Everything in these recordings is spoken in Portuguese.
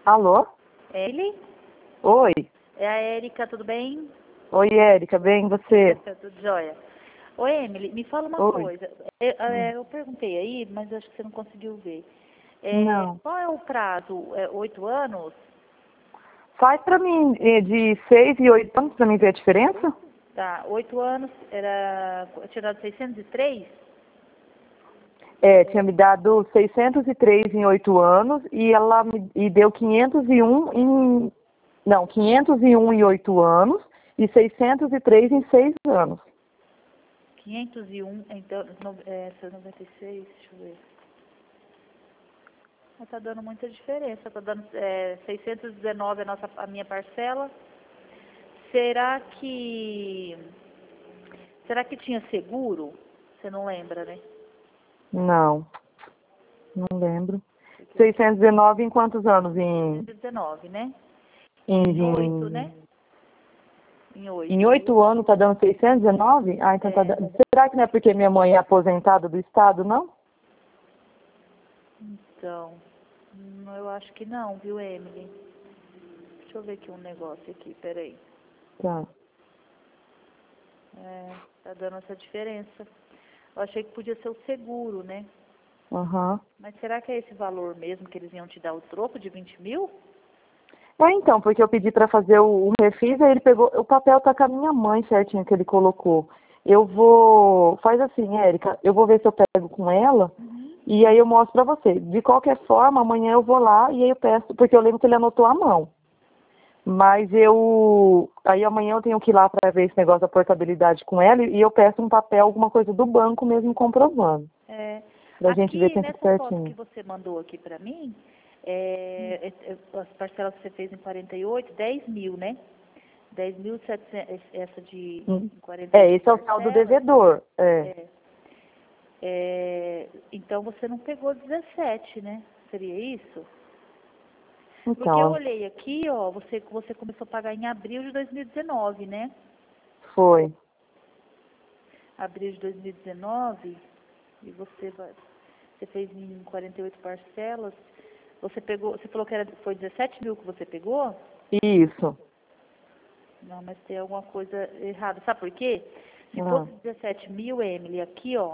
Alô? É ele? Oi. É a Érica, tudo bem? Oi, Érica, bem, você? Tá tudo jóia. Oi, Emily, me fala uma Oi. coisa. Eu perguntei aí, mas acho que você não conseguiu ver. Não. Qual é o prazo? 8 anos? Faz pra mim de 6 e 8 anos pra mim ver a diferença? Tá, 8 anos, eu tinha dado 603? É, tinha me dado 603 em 8 anos e ela me deu 501 em... Não, 501 em 8 anos e 603 em 6 anos. 501, então, essa 96, deixa eu ver. Mas tá dando muita diferença, tá dando 619 a minha parcela. Será que tinha seguro? Você não lembra, né? Não, não lembro. 619 em quantos anos? 619, né? Em, Em 8, em, né? Em 8. em 8 anos tá dando 619? Ah, então tá dando... Será que não é porque minha mãe é aposentada do Estado, não? Então, eu acho que não, viu, Emily? Deixa eu ver aqui um negócio aqui, peraí. Tá. Tá dando essa diferença. Eu achei que podia ser o seguro, né? Aham. Mas será que é esse valor mesmo que eles iam te dar o troco de 20 mil? É, então, porque eu pedi pra fazer o refis, aí ele pegou, o papel tá com a minha mãe certinho que ele colocou. Eu vou, faz assim, Érica, eu vou ver se eu pego com ela, e aí eu mostro pra você. De qualquer forma, amanhã eu vou lá e aí eu peço, porque eu lembro que ele anotou à mão. Mas aí amanhã eu tenho que ir lá pra ver esse negócio da portabilidade com ela e eu peço um papel, alguma coisa do banco mesmo comprovando. Pra gente ver Aqui, tem tudo nessa foto que certinho. você mandou aqui pra mim, as parcelas que você fez em 48, 10 mil, né? 10.700, essa de Hum. 48 Esse é o saldo parcelas. devedor. Então você não pegou 17, né? Seria isso? Porque eu Então, olhei aqui, ó, você começou a pagar em abril de 2019, né? foi. Abril de 2019, e você fez em 48 parcelas. Você falou que foi 17 mil que você pegou? Isso. Não, mas tem alguma coisa errada. Sabe por quê? Se Ah. fosse 17 mil, Emily, aqui, ó,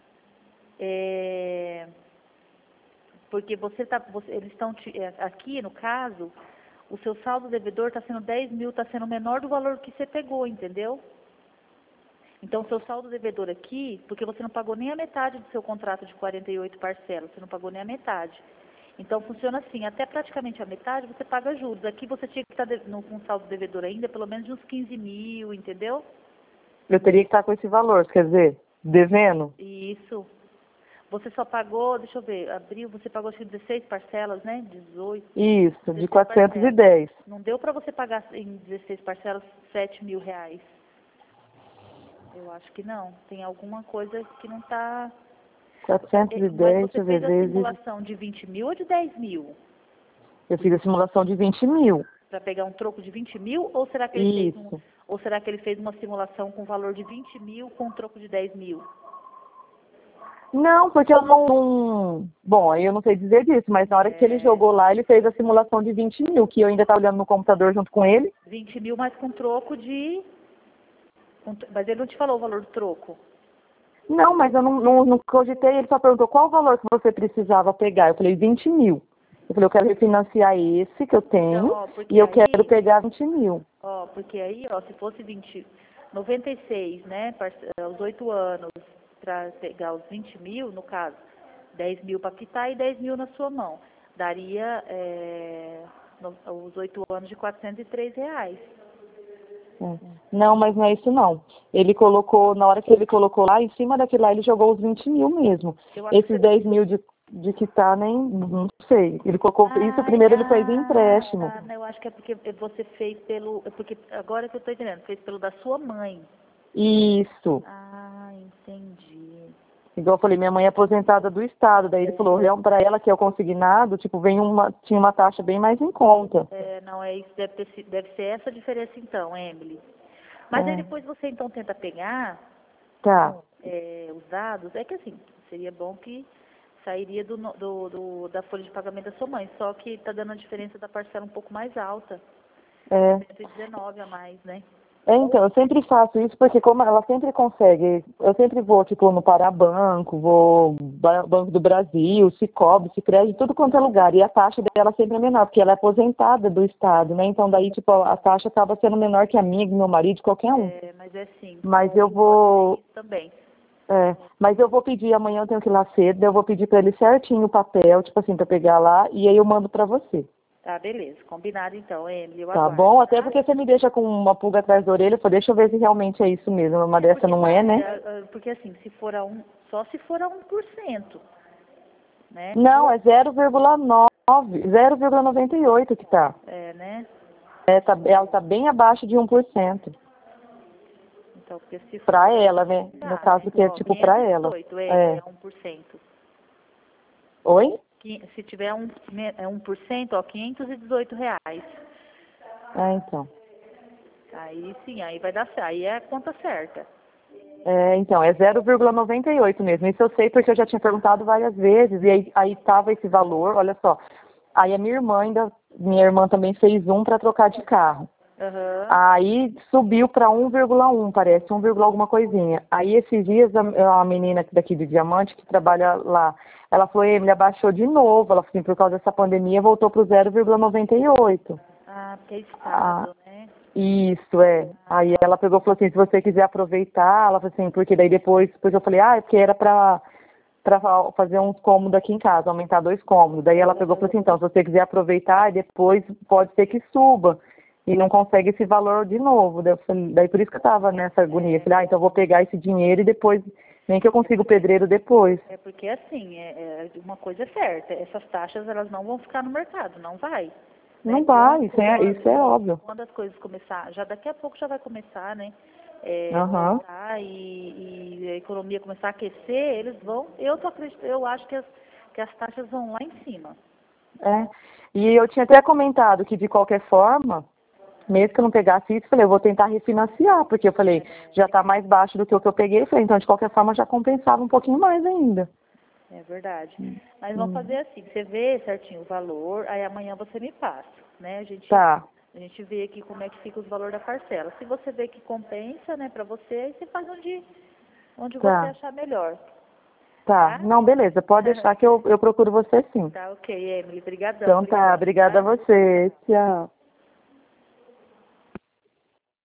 porque eles estão, aqui no caso, o seu saldo devedor está sendo 10 mil, está sendo menor do valor que você pegou, entendeu? Então, o seu saldo devedor aqui, porque você não pagou nem a metade do seu contrato de 48 parcelas, você não pagou nem a metade. Então, funciona assim, até praticamente a metade você paga juros. Aqui você tinha que estar com saldo devedor ainda, pelo menos de uns 15 mil, entendeu? Eu teria que estar com esse valor, quer dizer, devendo? Isso. Você só pagou, deixa eu ver, abril você pagou acho que 16 parcelas, né? 18, Isso, de 16 parcelas. 410. Não deu para você pagar em 16 parcelas 7 mil reais. Eu acho que não. Tem alguma coisa que não está... Mas 410, você deixa eu ver, fez a vezes... simulação de 20 mil ou de 10 mil? Eu fiz a simulação de 20 mil. Para pegar um troco de 20 mil? Ou será que Isso. ele fez uma simulação com valor de 20 mil com um troco de 10 mil? Não, porque eu não... Bom, aí eu não sei dizer disso, mas na hora que ele jogou lá, ele fez a simulação de 20 mil, que eu ainda estava olhando no computador junto com ele. 20 mil, mas com troco de... Mas ele não te falou o valor do troco? Não, mas eu não cogitei, ele só perguntou qual o valor que você precisava pegar. Eu falei 20 mil. Eu falei, eu quero refinanciar esse que eu tenho Então, ó, e eu quero pegar 20 mil. Ó, porque aí, ó, se fosse 96, né, os 8 anos, para pegar os 20 mil, no caso, 10 mil para quitar e 10 mil na sua mão. Daria os 8 anos de 403 reais. Não, mas não é isso não. Ele colocou, na hora que ele colocou lá, em cima daquilo lá, ele jogou os 20 mil mesmo. Esses 10 mil de quitar, nem, não sei. Ele colocou, isso primeiro ele fez em empréstimo. Tá, eu acho que é porque você fez porque agora que eu estou entendendo, fez pelo da sua mãe. Isso. Ah, entendi. Igual eu falei, minha mãe é aposentada do Estado, daí ele falou, para ela que é o consignado, tipo, tinha uma taxa bem mais em conta. Não, é isso, deve ser essa a diferença então, Emily. Mas aí depois você então tenta pegar Tá. os dados, é que assim, seria bom que Sairia da folha de pagamento da sua mãe, só que tá dando a diferença da parcela um pouco mais alta. É. 119 a mais, né? Então, eu sempre faço isso porque como ela sempre consegue, eu sempre vou, tipo, no Parabanco, vou Banco do Brasil, Sicoob, Sicredi, tudo quanto é lugar, e a taxa dela sempre é menor, porque ela é aposentada do Estado, né? Então, daí, tipo, a taxa acaba sendo menor que a minha, do meu marido, qualquer um. É, mas é sim. Mas eu vou... Também. mas eu vou pedir, amanhã eu tenho que ir lá cedo, eu vou pedir pra ele certinho o papel, tipo assim, pra pegar lá, e aí eu mando pra você. Tá, beleza. Combinado então, Emily. Eu Tá aguardo. bom? Até porque você me deixa com uma pulga atrás da orelha, eu falei, deixa eu ver se realmente é isso mesmo. Uma dessa não é, né? Porque assim, se for só se for a 1%, né? Não, é 0,9, 0,98 que tá. É, né? Ela tá bem abaixo de 1%. Então, porque se for... Pra ela, né? No caso que é tipo pra ela. 518, é 1%. Oi? Se tiver 1%, ó, R$ 518. Então. Aí sim, aí vai dar certo. Aí é a conta certa. Então, é 0,98 mesmo. Isso eu sei porque eu já tinha perguntado várias vezes. E aí tava esse valor, olha só. Aí a minha irmã também fez pra trocar de carro. Uhum. Aí subiu para 1,1, parece, 1, alguma coisinha. Aí esses dias a menina daqui do Diamante, que trabalha lá, ela falou, Emily, abaixou de novo. Ela falou assim, por causa dessa pandemia, voltou para o 0,98. Ah, porque é estado, né? Isso, é. Aí ela pegou e falou assim, se você quiser aproveitar, ela falou assim, porque daí depois eu falei, é porque era para fazer uns cômodos aqui em casa, aumentar 2 cômodos. Daí ela pegou e falou assim, então, se você quiser aproveitar, depois pode ser que suba. E não consegue esse valor de novo. Daí por isso que eu tava nessa agonia. Falei, então eu vou pegar esse dinheiro e depois, nem que eu consiga o pedreiro depois. É porque assim, uma coisa é certa, essas taxas elas não vão ficar no mercado, não vai. Não vai, isso é óbvio. Quando as coisas começar, já daqui a pouco já vai começar, né? Voltar e a economia começar a aquecer, eles vão, eu acho que as taxas vão lá em cima. E eu tinha até comentado que de qualquer forma, mesmo que eu não pegasse isso, falei, eu vou tentar refinanciar, porque eu falei, já está mais baixo do que o que eu peguei, falei, então de qualquer forma já compensava um pouquinho mais ainda. É verdade. Mas vamos fazer assim, você vê certinho o valor, aí amanhã você me passa, né? A gente vê aqui como é que fica os valores da parcela. Se você vê que compensa, né, para você, aí você faz onde você achar melhor. Tá, não, beleza, pode deixar que eu procuro você sim. Tá, ok, Emily, brigadão. Então tá, obrigada a você, tchau.